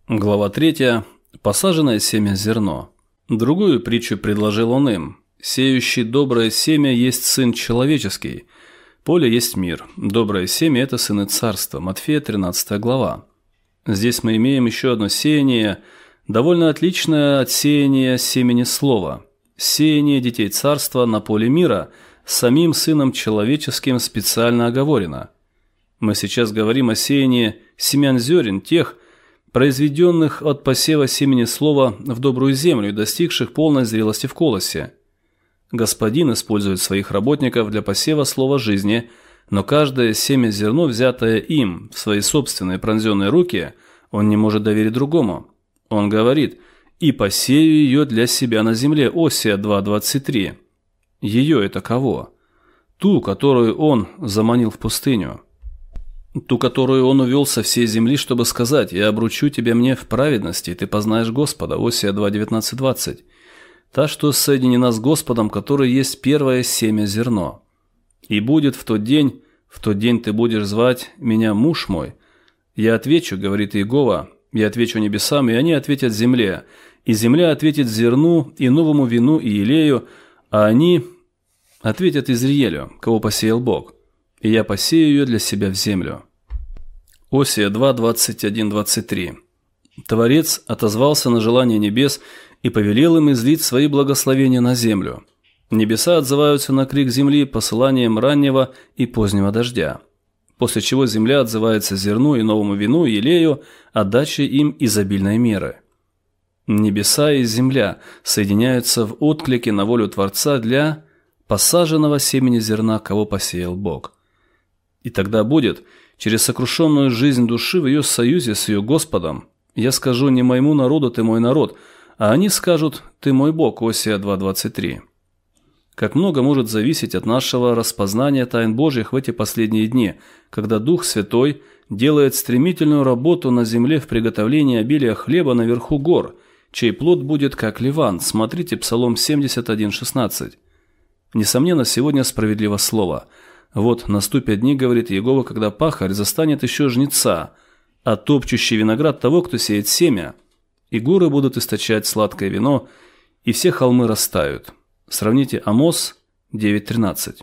Глава 3. Посаженное семя зерно. Другую притчу предложил он им. «Сеющий доброе семя есть сын человеческий. Поле есть мир. Доброе семя – это сыны царства». Матфея 13 глава. Здесь мы имеем еще одно сеяние, довольно отличное от сеяния семени слова. Сеяние детей царства на поле мира самим сыном человеческим специально оговорено. Мы сейчас говорим о сеянии семян зерен, тех, произведенных от посева семени слова в добрую землю и достигших полной зрелости в колосе. Господин использует своих работников для посева слова жизни, но каждое семя зерно, взятое им в свои собственные пронзенные руки, он не может доверить другому. Он говорит: «И посею ее для себя на земле». Осия 2:23. Ее это кого? Ту, которую он заманил в пустыню. Ту, которую он увел со всей земли, чтобы сказать: «Я обручу тебя мне в праведности, и ты познаешь Господа». Осия 2:19-20. Та, что соединена с Господом, который есть первое семя зерно. «И будет в тот день ты будешь звать меня муж мой. Я отвечу, говорит Иегова, я отвечу небесам, и они ответят земле, и земля ответит зерну, и новому вину, и елею, а они ответят Изриилю, кого посеял Бог. И я посею ее для себя в землю». Осия 2:21-23. Творец отозвался на желание небес и повелел им излить свои благословения на землю. Небеса отзываются на крик земли посыланием раннего и позднего дождя, после чего земля отзывается зерну и новому вину, и елею, отдачей им изобильной меры. Небеса и земля соединяются в отклике на волю Творца для посаженного семени зерна, кого посеял Бог. И тогда будет, через сокрушенную жизнь души в ее союзе с ее Господом, я скажу: «Не моему народу ты мой народ», а они скажут: «Ты мой Бог». Осия 2:23. Как много может зависеть от нашего распознания тайн Божьих в эти последние дни, когда Дух Святой делает стремительную работу на земле в приготовлении обилия хлеба наверху гор, чей плод будет как Ливан. Смотрите Псалом 71:16. Несомненно, сегодня справедливо слово. «Вот наступят дни, говорит Иегова, когда пахарь застанет еще жнеца, а топчущий виноград того, кто сеет семя, и горы будут источать сладкое вино, и все холмы растают». Сравните Амос 9:13.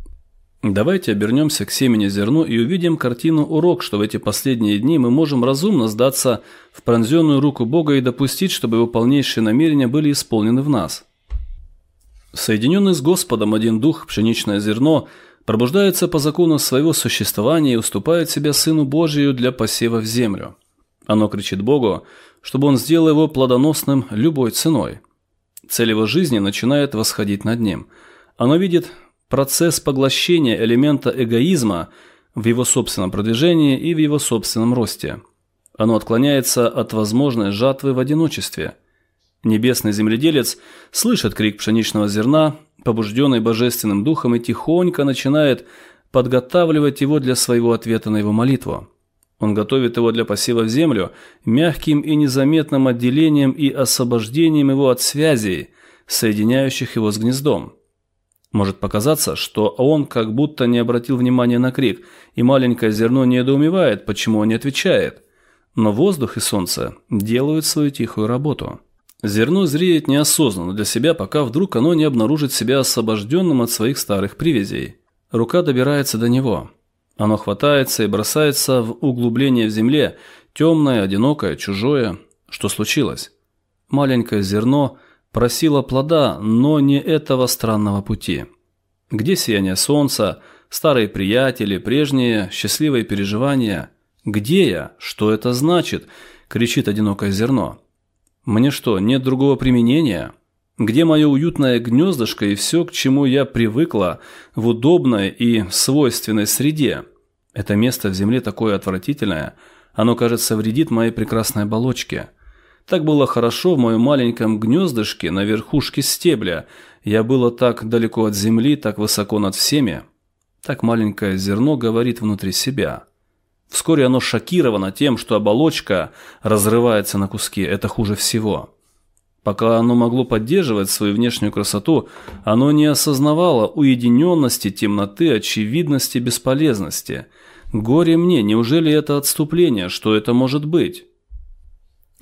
Давайте обернемся к семени зерну и увидим картину-урок, что в эти последние дни мы можем разумно сдаться в пронзенную руку Бога и допустить, чтобы его полнейшие намерения были исполнены в нас. Соединенный с Господом один дух, пшеничное зерно, пробуждается по закону своего существования и уступает себя Сыну Божию для посева в землю. Оно кричит Богу, чтобы он сделал его плодоносным любой ценой. Цель его жизни начинает восходить над ним. Оно видит процесс поглощения элемента эгоизма в его собственном продвижении и в его собственном росте. Оно отклоняется от возможной жатвы в одиночестве. Небесный земледелец слышит крик пшеничного зерна, побужденный Божественным Духом, и тихонько начинает подготавливать его для своего ответа на его молитву. Он готовит его для посева в землю мягким и незаметным отделением и освобождением его от связей, соединяющих его с гнездом. Может показаться, что он как будто не обратил внимания на крик, и маленькое зерно недоумевает, почему он не отвечает. Но воздух и солнце делают свою тихую работу. Зерно зреет неосознанно для себя, пока вдруг оно не обнаружит себя освобожденным от своих старых привязей. Рука добирается до него. Оно хватается и бросается в углубление в земле, темное, одинокое, чужое. Что случилось? Маленькое зерно просило плода, но не этого странного пути. Где сияние солнца, старые приятели, прежние счастливые переживания? «Где я? Что это значит?» – кричит одинокое зерно. «Мне что, нет другого применения? Где мое уютное гнездышко и все, к чему я привыкла в удобной и свойственной среде? Это место в земле такое отвратительное, оно, кажется, вредит моей прекрасной оболочке. Так было хорошо в моем маленьком гнездышке на верхушке стебля, я была так далеко от земли, так высоко над всеми». Так маленькое зерно говорит внутри себя. Вскоре оно шокировано тем, что оболочка разрывается на куски. Это хуже всего. Пока оно могло поддерживать свою внешнюю красоту, оно не осознавало уединенности, темноты, очевидности, бесполезности. Горе мне, неужели это отступление? Что это может быть?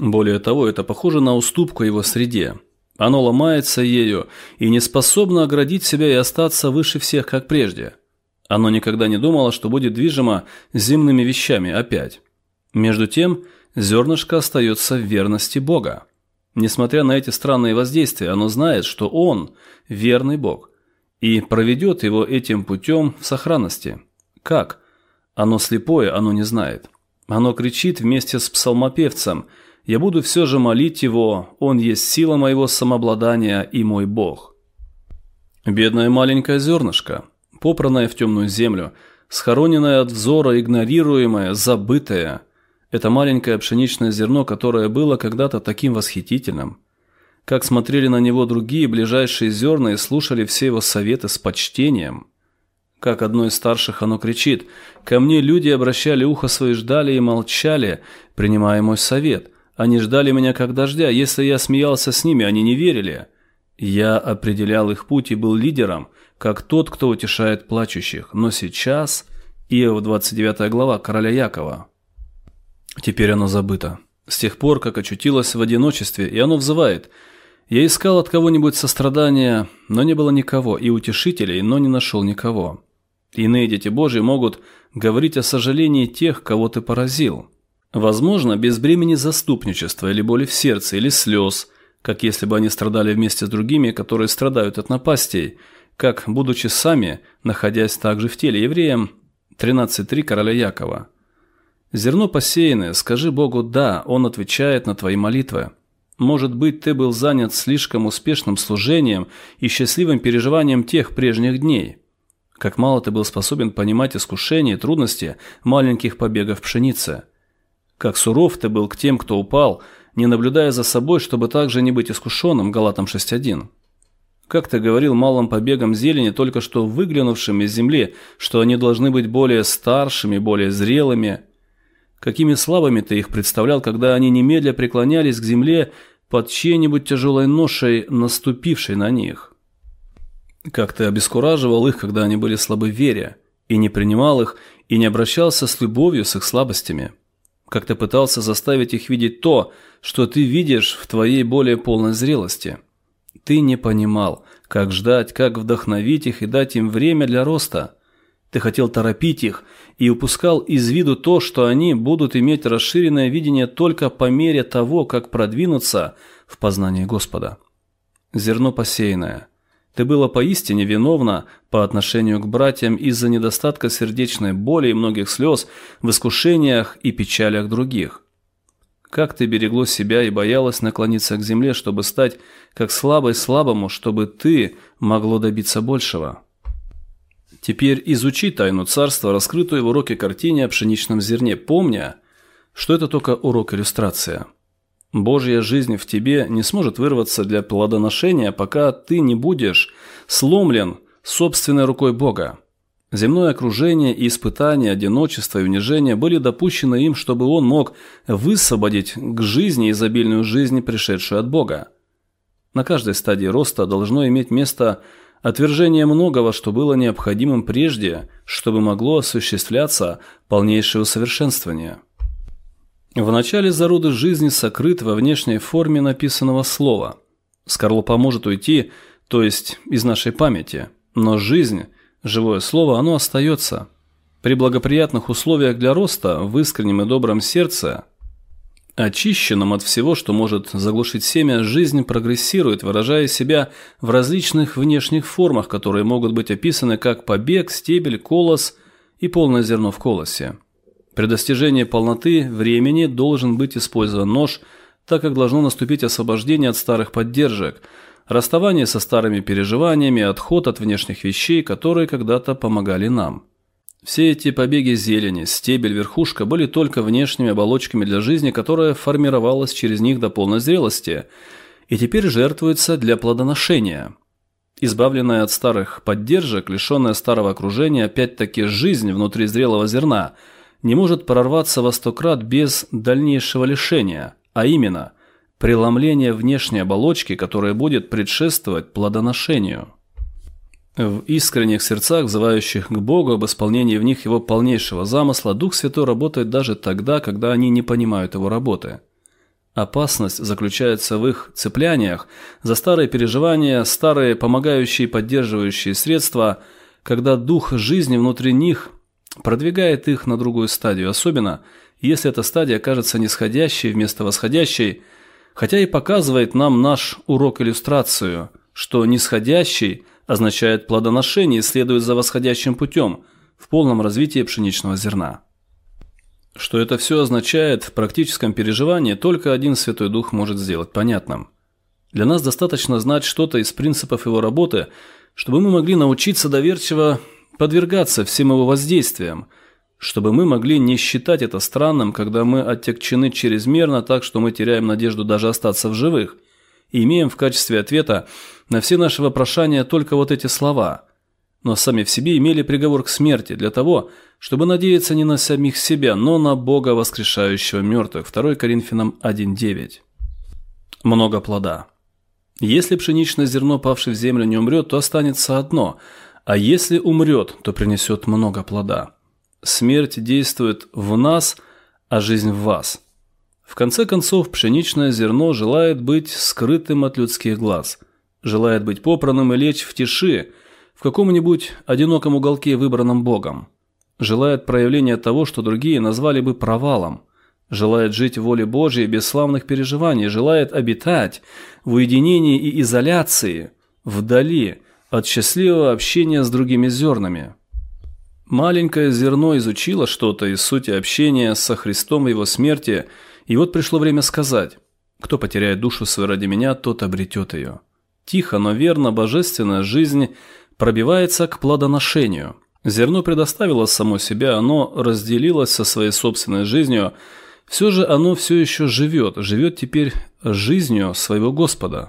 Более того, это похоже на уступку его среде. Оно ломается ею и не способно оградить себя и остаться выше всех, как прежде. Оно никогда не думало, что будет движимо земными вещами опять. Между тем, зернышко остается в верности Бога. Несмотря на эти странные воздействия, оно знает, что Он – верный Бог, и проведет его этим путем в сохранности. Как? Оно слепое, оно не знает. Оно кричит вместе с псалмопевцем: «Я буду все же молить Его, Он есть сила моего самообладания и мой Бог». Бедное маленькое зернышко, попранное в темную землю, схороненное от взора, игнорируемое, забытое – это маленькое пшеничное зерно, которое было когда-то таким восхитительным. Как смотрели на него другие ближайшие зерна и слушали все его советы с почтением. Как одно из старших оно кричит: «Ко мне люди обращали ухо свои, ждали и молчали, принимая мой совет. Они ждали меня как дождя, если я смеялся с ними, они не верили. Я определял их путь и был лидером, как тот, кто утешает плачущих. Но сейчас...» Иов 29 глава короля Якова. Теперь оно забыто. С тех пор, как очутилось в одиночестве, и оно взывает: «Я искал от кого-нибудь сострадания, но не было никого, и утешителей, но не нашел никого». Иные дети Божьи могут говорить о сожалении тех, кого ты поразил. Возможно, без бремени заступничества или боли в сердце, или слез, как если бы они страдали вместе с другими, которые страдают от напастей, как, будучи сами, находясь также в теле. Евреям 13.3 короля Якова. Зерно посеянное, скажи Богу «да», Он отвечает на твои молитвы. Может быть, ты был занят слишком успешным служением и счастливым переживанием тех прежних дней. Как мало ты был способен понимать искушения и трудности маленьких побегов пшеницы. Как суров ты был к тем, кто упал, не наблюдая за собой, чтобы также не быть искушенным, Галатам 6.1. Как ты говорил малым побегам зелени, только что выглянувшим из земли, что они должны быть более старшими, более зрелыми. Какими слабыми ты их представлял, когда они немедля преклонялись к земле под чьей-нибудь тяжелой ношей, наступившей на них. Как ты обескураживал их, когда они были слабы в вере, и не принимал их, и не обращался с любовью с их слабостями. Как ты пытался заставить их видеть то, что ты видишь в твоей более полной зрелости. Ты не понимал, как ждать, как вдохновить их и дать им время для роста. Ты хотел торопить их и упускал из виду то, что они будут иметь расширенное видение только по мере того, как продвинутся в познании Господа. Зерно посеянное. Ты было поистине виновна по отношению к братьям из-за недостатка сердечной боли и многих слез в искушениях и печалях других. Как ты берегло себя и боялась наклониться к земле, чтобы стать как слабой слабому, чтобы ты могло добиться большего. Теперь изучи тайну царства, раскрытую в уроке картине о пшеничном зерне, помня, что это только урок-иллюстрация. Божья жизнь в тебе не сможет вырваться для плодоношения, пока ты не будешь сломлен собственной рукой Бога. Земное окружение и испытания, одиночество и унижение были допущены им, чтобы он мог высвободить к жизни изобильную жизнь, пришедшую от Бога. На каждой стадии роста должно иметь место отвержение многого, что было необходимым прежде, чтобы могло осуществляться полнейшее усовершенствование. В начале зароды жизни сокрыт во внешней форме написанного слова. Скорлупа может уйти, то есть из нашей памяти, но жизнь, живое слово, оно остается. При благоприятных условиях для роста, в искреннем и добром сердце, очищенном от всего, что может заглушить семя, жизнь прогрессирует, выражая себя в различных внешних формах, которые могут быть описаны как побег, стебель, колос и полное зерно в колосе. При достижении полноты времени должен быть использован нож, так как должно наступить освобождение от старых поддержек, расставание со старыми переживаниями, отход от внешних вещей, которые когда-то помогали нам. Все эти побеги зелени, стебель, верхушка были только внешними оболочками для жизни, которая формировалась через них до полной зрелости, и теперь жертвуется для плодоношения. Избавленная от старых поддержек, лишенная старого окружения, опять-таки жизнь внутри зрелого зерна не может прорваться во 100 крат без дальнейшего лишения, а именно преломления внешней оболочки, которая будет предшествовать плодоношению. В искренних сердцах, взывающих к Богу об исполнении в них Его полнейшего замысла, Дух Святой работает даже тогда, когда они не понимают Его работы. Опасность заключается в их цепляниях за старые переживания, старые помогающие и поддерживающие средства, когда дух жизни внутри них продвигает их на другую стадию, особенно если эта стадия кажется нисходящей вместо восходящей, хотя и показывает нам наш урок-иллюстрацию, что нисходящий означает плодоношение и следует за восходящим путем в полном развитии пшеничного зерна. Что это все означает в практическом переживании, только один Святой Дух может сделать понятным. Для нас достаточно знать что-то из принципов его работы, чтобы мы могли научиться доверчиво подвергаться всем его воздействиям, чтобы мы могли не считать это странным, когда мы оттягчены чрезмерно так, что мы теряем надежду даже остаться в живых, и имеем в качестве ответа на все наши вопрошания только вот эти слова, но сами в себе имели приговор к смерти для того, чтобы надеяться не на самих себя, но на Бога, воскрешающего мертвых. 2 Коринфянам 1:9. Много плода. Если пшеничное зерно, павшее в землю, не умрет, то останется одно, а если умрет, то принесет много плода. Смерть действует в нас, а жизнь в вас. В конце концов, пшеничное зерно желает быть скрытым от людских глаз, желает быть попранным и лечь в тиши, в каком-нибудь одиноком уголке, выбранном Богом. Желает проявления того, что другие назвали бы провалом. Желает жить в воле Божьей без славных переживаний. Желает обитать в уединении и изоляции, вдали от счастливого общения с другими зернами. Маленькое зерно изучило что-то из сути общения со Христом в его смерти, и вот пришло время сказать: «Кто потеряет душу свою ради меня, тот обретет ее». Тихо, но верно, божественная жизнь пробивается к плодоношению. Зерно предоставило само себя, оно разделилось со своей собственной жизнью, все же оно все еще живет теперь жизнью своего Господа.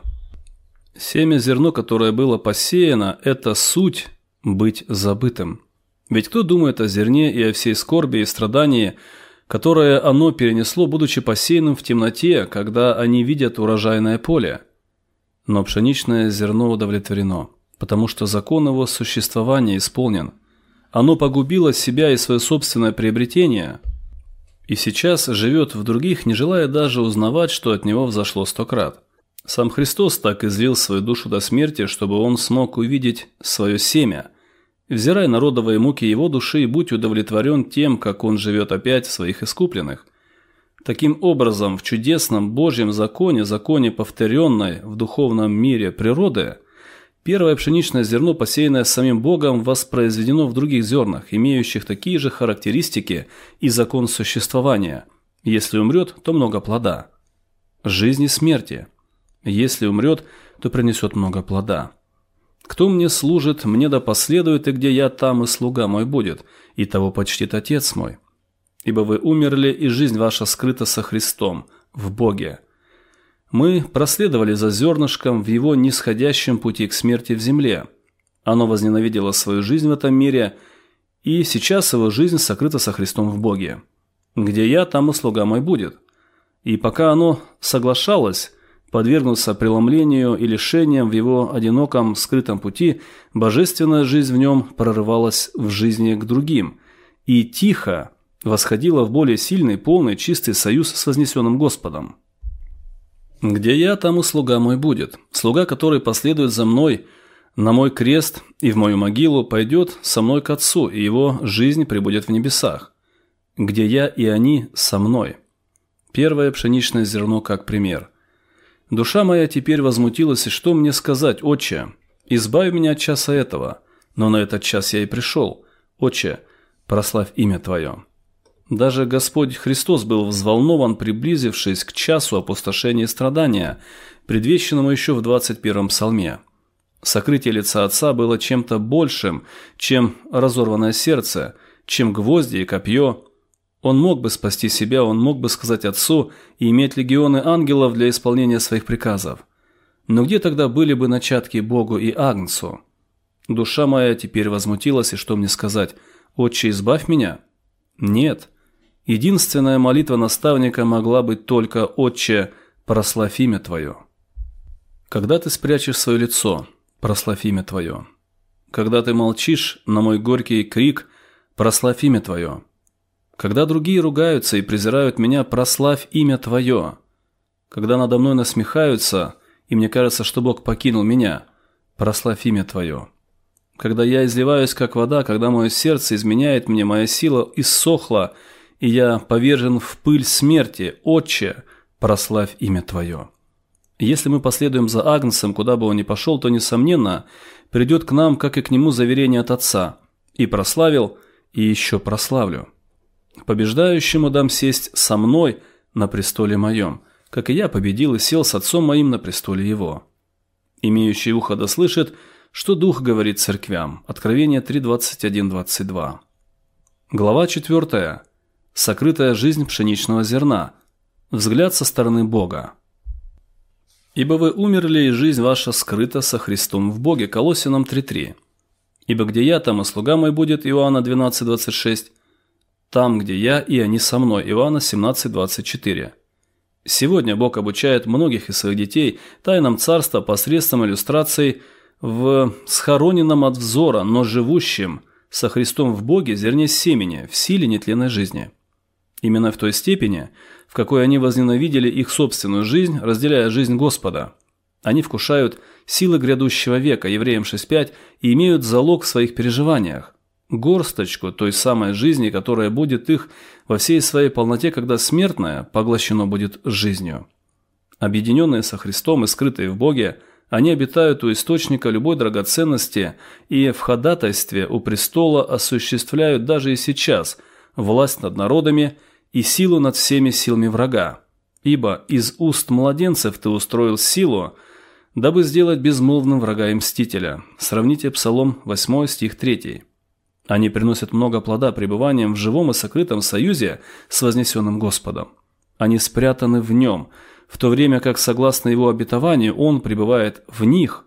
Семя зерно, которое было посеяно, это суть быть забытым. Ведь кто думает о зерне и о всей скорби и страдании, которое оно перенесло, будучи посеянным в темноте, когда они видят урожайное поле? Но пшеничное зерно удовлетворено, потому что закон его существования исполнен. Оно погубило себя и свое собственное приобретение, и сейчас живет в других, не желая даже узнавать, что от него взошло 100 крат. Сам Христос так излил свою душу до смерти, чтобы он смог увидеть свое семя. Взирай на родовые муки его души и будь удовлетворен тем, как он живет опять в своих искупленных. Таким образом, в чудесном Божьем законе, законе повторенной в духовном мире природы, первое пшеничное зерно, посеянное самим Богом, воспроизведено в других зернах, имеющих такие же характеристики и закон существования. Если умрет, то много плода. Жизни и смерти. Если умрет, то принесет много плода. Кто мне служит, мне да последует, и где я, там и слуга мой будет, и того почтит Отец мой. Ибо вы умерли, и жизнь ваша скрыта со Христом, в Боге. Мы проследовали за зернышком в его нисходящем пути к смерти в земле. Оно возненавидело свою жизнь в этом мире, и сейчас его жизнь сокрыта со Христом в Боге. Где я, там и слуга мой будет. И пока оно соглашалось подвергнуться преломлению и лишениям в его одиноком скрытом пути, божественная жизнь в нем прорывалась в жизни к другим и тихо восходила в более сильный, полный, чистый союз с вознесенным Господом. «Где я, там и слуга мой будет. Слуга, который последует за мной на мой крест и в мою могилу, пойдет со мной к Отцу, и его жизнь пребудет в небесах. Где я и они со мной». Первое пшеничное зерно как пример. «Душа моя теперь возмутилась, и что мне сказать, Отче? Избавь меня от часа этого. Но на этот час я и пришел. Отче, прославь имя Твое». Даже Господь Христос был взволнован, приблизившись к часу опустошения и страдания, предвещенному еще в 21-м псалме. Сокрытие лица Отца было чем-то большим, чем разорванное сердце, чем гвозди и копье. Он мог бы спасти себя, он мог бы сказать Отцу и иметь легионы ангелов для исполнения своих приказов. Но где тогда были бы начатки Богу и Агнцу? Душа моя теперь возмутилась, и что мне сказать? «Отче, избавь меня»? Нет. Единственная молитва наставника могла быть только «Отче, прославь имя Твое». Когда ты спрячешь свое лицо, прославь имя Твое. Когда ты молчишь на мой горький крик, прославь имя Твое. Когда другие ругаются и презирают меня, прославь имя Твое. когда надо мной насмехаются, и мне кажется, что Бог покинул меня, прославь имя Твое. Когда я изливаюсь, как вода, когда мое сердце изменяет мне, моя сила иссохла, и я повержен в пыль смерти, Отче, прославь имя Твое. Если мы последуем за Агнцем, куда бы он ни пошел, то, несомненно, придет к нам, как и к нему, заверение от Отца. И прославил, и еще прославлю. Побеждающему дам сесть со мной на престоле моем, как и я победил и сел с Отцом моим на престоле его. Имеющий ухо да слышит, что Дух говорит церквям. Откровение 3:21-22. Глава 4. Сокрытая жизнь пшеничного зерна. Взгляд со стороны Бога. «Ибо вы умерли, и жизнь ваша скрыта со Христом в Боге». Колоссянам 3:3. «Ибо где я, там и слуга мой будет». Иоанна 12:26. «Там, где я, и они со мной». Иоанна 17:24. Сегодня Бог обучает многих из своих детей тайнам Царства посредством иллюстраций в схороненном от взора, но живущем со Христом в Боге зерне семени в силе нетленной жизни. Именно в той степени, в какой они возненавидели их собственную жизнь, разделяя жизнь Господа. Они вкушают силы грядущего века, Евреям 6:5, и имеют залог в своих переживаниях. Горсточку той самой жизни, которая будет их во всей своей полноте, когда смертное поглощено будет жизнью. Объединенные со Христом и скрытые в Боге, они обитают у источника любой драгоценности и в ходатайстве у престола осуществляют даже и сейчас власть над народами и силу над всеми силами врага. Ибо из уст младенцев ты устроил силу, дабы сделать безмолвным врага и мстителя. Сравните Псалом 8 стих 3. Они приносят много плода пребыванием в живом и сокрытом союзе с вознесенным Господом. Они спрятаны в нем, в то время как, согласно его обетованию, он пребывает в них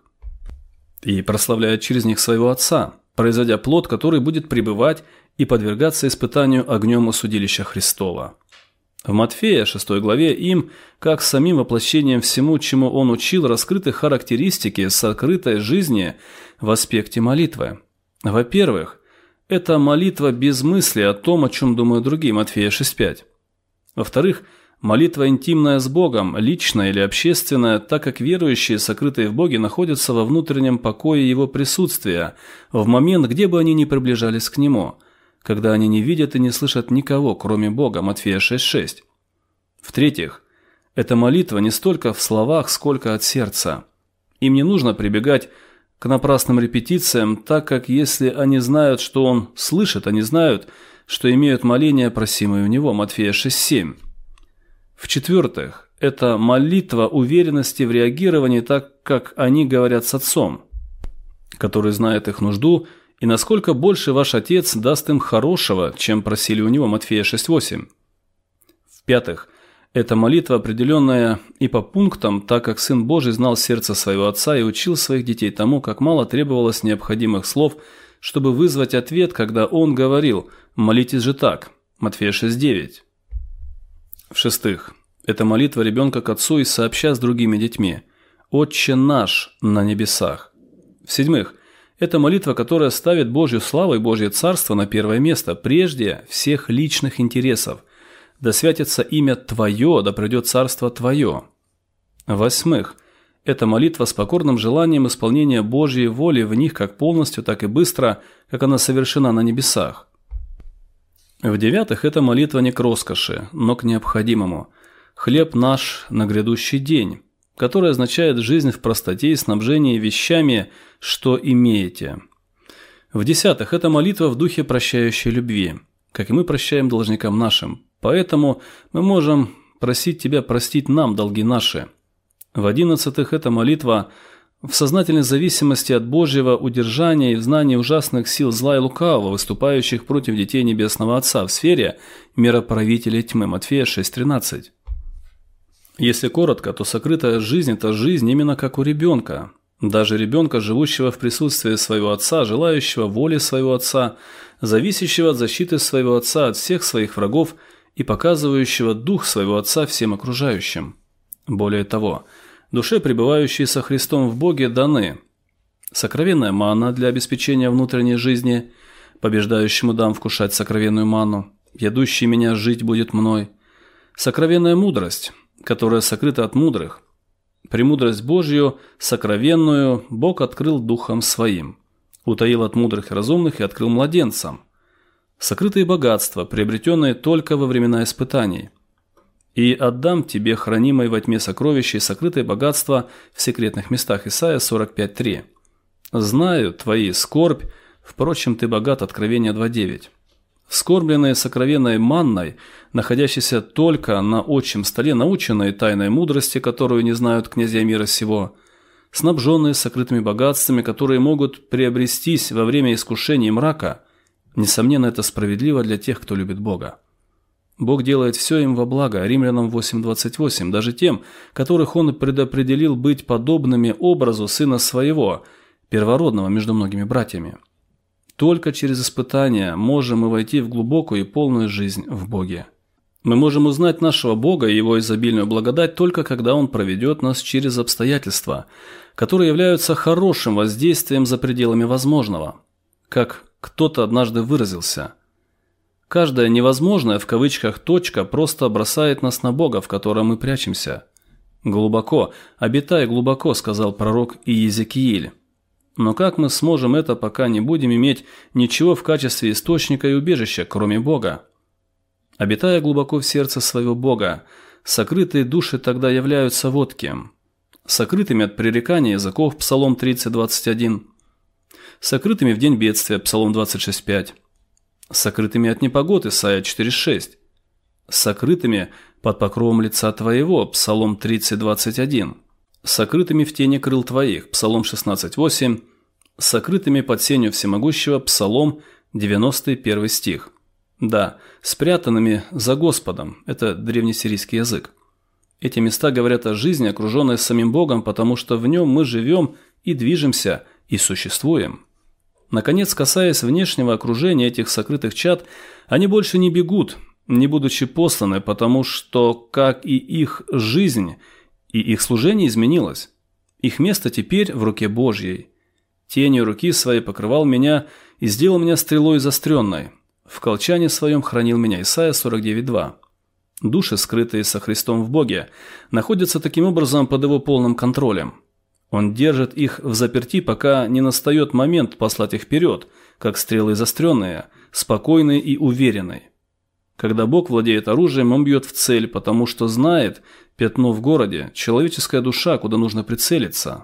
и прославляет через них своего Отца, производя плод, который будет пребывать и подвергаться испытанию огнем у судилища Христова. В Матфея 6 главе им, как самим воплощением всему, чему он учил, раскрыты характеристики сокрытой жизни в аспекте молитвы. Во-первых, это молитва без мысли о том, о чем думают другие, Матфея 6:5. Во-вторых, молитва интимная с Богом, личная или общественная, так как верующие, сокрытые в Боге, находятся во внутреннем покое Его присутствия, в момент, где бы они ни приближались к Нему, когда они не видят и не слышат никого, кроме Бога, Матфея 6:6. В-третьих, эта молитва не столько в словах, сколько от сердца. Им не нужно прибегать к напрасным репетициям, так как если они знают, что он слышит, они знают, что имеют моления, просимые у него, Матфея 6:7. В-четвертых, это молитва уверенности в реагировании, так как они говорят с Отцом, который знает их нужду, и насколько больше ваш Отец даст им хорошего, чем просили у него, Матфея 6:8. В-пятых, это молитва, определенная и по пунктам, так как Сын Божий знал сердце своего Отца и учил своих детей тому, как мало требовалось необходимых слов, чтобы вызвать ответ, когда Он говорил «молитесь же так» Матфея 6:9. В-шестых, это молитва ребенка к Отцу и сообща с другими детьми «Отче наш на небесах». В-седьмых, это молитва, которая ставит Божью славу и Божье Царство на первое место, прежде всех личных интересов. Да святится имя Твое, да придет Царство Твое. В-восьмых, это молитва с покорным желанием исполнения Божьей воли в них как полностью, так и быстро, как она совершена на небесах. В-девятых, это молитва не к роскоши, но к необходимому. «Хлеб наш на грядущий день», которая означает жизнь в простоте и снабжении вещами, что имеете. В-десятых, это молитва в духе прощающей любви, как и мы прощаем должникам нашим. Поэтому мы можем просить Тебя простить нам долги наши. В-11-х, это молитва в сознательной зависимости от Божьего удержания и в знании ужасных сил зла и лукавого, выступающих против детей Небесного Отца в сфере мироправителей тьмы. Матфея 6:13. Если коротко, то сокрытая жизнь – это жизнь именно как у ребенка. Даже ребенка, живущего в присутствии своего Отца, желающего воли своего Отца, зависящего от защиты своего Отца от всех своих врагов и показывающего дух своего Отца всем окружающим. Более того, душе, пребывающей со Христом в Боге, даны сокровенная манна для обеспечения внутренней жизни, побеждающему дам вкушать сокровенную манну, ядущий меня жить будет мной, сокровенная мудрость, которая сокрыта от мудрых. Премудрость Божью, сокровенную, Бог открыл Духом Своим, утаил от мудрых и разумных и открыл младенцам. Сокрытые богатства, приобретенные только во времена испытаний. И отдам тебе хранимое во тьме сокровища и сокрытые богатства в секретных местах. Исайя 45:3. Знаю твои скорбь, впрочем, ты богат. Откровение 2:9. Вскорбленные сокровенной манной, находящейся только на отчим столе, наученные тайной мудрости, которую не знают князья мира сего, снабженные сокрытыми богатствами, которые могут приобрестись во время искушений и мрака, несомненно, это справедливо для тех, кто любит Бога. Бог делает все им во благо, Римлянам 8:28, даже тем, которых Он предопределил быть подобными образу Сына Своего, первородного между многими братьями. Только через испытания можем мы войти в глубокую и полную жизнь в Боге. Мы можем узнать нашего Бога и Его изобильную благодать только когда Он проведет нас через обстоятельства, которые являются хорошим воздействием за пределами возможного. Как кто-то однажды выразился: «Каждая невозможная в кавычках точка просто бросает нас на Бога, в котором мы прячемся». «Глубоко, обитай глубоко», — сказал пророк Иезекииль. Но как мы сможем это, пока не будем иметь ничего в качестве источника и убежища, кроме Бога? Обитая глубоко в сердце своего Бога, сокрытые души тогда являются вот кем. Сокрытыми от пререкания языков, Псалом 30:21. Сокрытыми в день бедствия, Псалом 26:5. Сокрытыми от непогод, Исайя 4:6. Сокрытыми под покровом лица твоего, Псалом 30:21. Сокрытыми в тени крыл твоих, Псалом 16:8, сокрытыми под сенью всемогущего, Псалом 91 стих. Да, спрятанными за Господом, это древнесирийский язык. Эти места говорят о жизни, окруженной самим Богом, потому что в нем мы живем и движемся, и существуем. Наконец, касаясь внешнего окружения этих сокрытых чад, они больше не бегут, не будучи посланы, потому что, как и их жизнь, и их служение изменилось. Их место теперь в руке Божьей. Тенью руки своей покрывал меня и сделал меня стрелой заостренной. В колчане своем хранил меня. Исайя 49:2. Души, скрытые со Христом в Боге, находятся таким образом под Его полным контролем. Он держит их в заперти, пока не настает момент послать их вперед, как стрелы заостренные, спокойные и уверенные. Когда Бог владеет оружием, Он бьет в цель, потому что знает пятно в городе, человеческая душа, куда нужно прицелиться.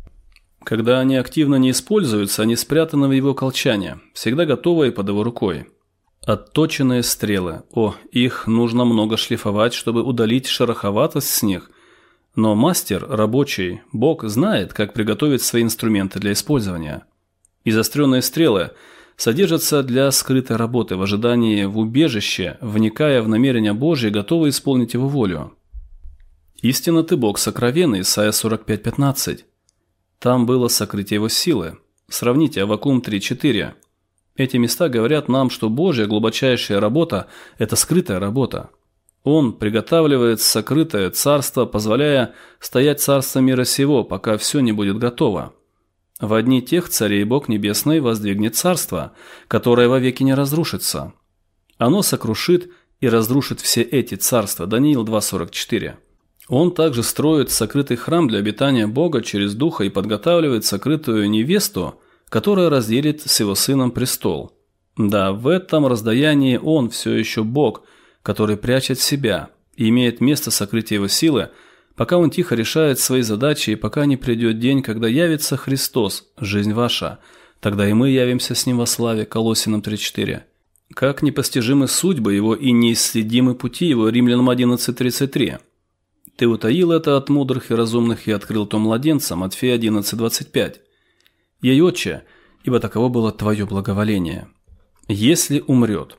Когда они активно не используются, они спрятаны в Его колчане, всегда готовые под Его рукой. Отточенные стрелы. Их нужно много шлифовать, чтобы удалить шероховатость с них. Но мастер, рабочий, Бог знает, как приготовить свои инструменты для использования. И заостренные стрелы содержатся для скрытой работы в ожидании в убежище, вникая в намерения Божьи, готовы исполнить Его волю. «Истинно ты Бог сокровенный», Исайя 45:15. Там было сокрытие Его силы. Сравните Аввакум 3:4. Эти места говорят нам, что Божья глубочайшая работа – это скрытая работа. Он приготавливает сокрытое царство, позволяя стоять царство мира сего, пока все не будет готово. В одни тех царей Бог Небесный воздвигнет царство, которое вовеки не разрушится. Оно сокрушит и разрушит все эти царства. Даниил 2:44. Он также строит сокрытый храм для обитания Бога через Духа и подготавливает сокрытую невесту, которая разделит с Его Сыном престол. Да, в этом раздаянии Он все еще Бог, который прячет себя и имеет место сокрытия Его силы, пока Он тихо решает свои задачи и пока не придет день, когда явится Христос, жизнь ваша, тогда и мы явимся с Ним во славе. Колоссянам 3:4. Как непостижимы судьбы Его и неисследимы пути Его. Римлянам 11:33. Ты утаил это от мудрых и разумных и открыл то младенцам. Матфея 11:25. Ей, Отче, ибо таково было Твое благоволение. Если умрет,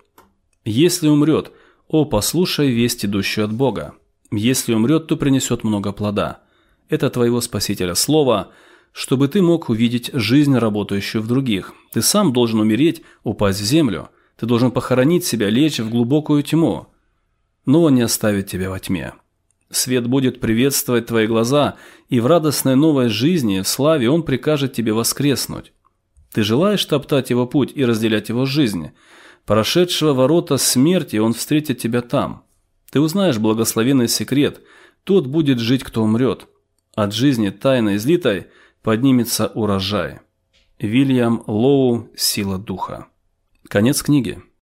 послушай весть, идущую от Бога. Если умрет, то принесет много плода. Это Твоего Спасителя слово, чтобы ты мог увидеть жизнь, работающую в других. Ты сам должен умереть, упасть в землю. Ты должен похоронить себя, лечь в глубокую тьму. Но Он не оставит тебя во тьме. Свет будет приветствовать твои глаза, и в радостной новой жизни, в славе Он прикажет тебе воскреснуть. Ты желаешь топтать Его путь и разделять Его жизнь? Прошедшего ворота смерти Он встретит тебя там. Ты узнаешь благословенный секрет, тот будет жить, кто умрет. От жизни тайно излитой поднимется урожай. Вильям Лоу «Сила духа». Конец книги.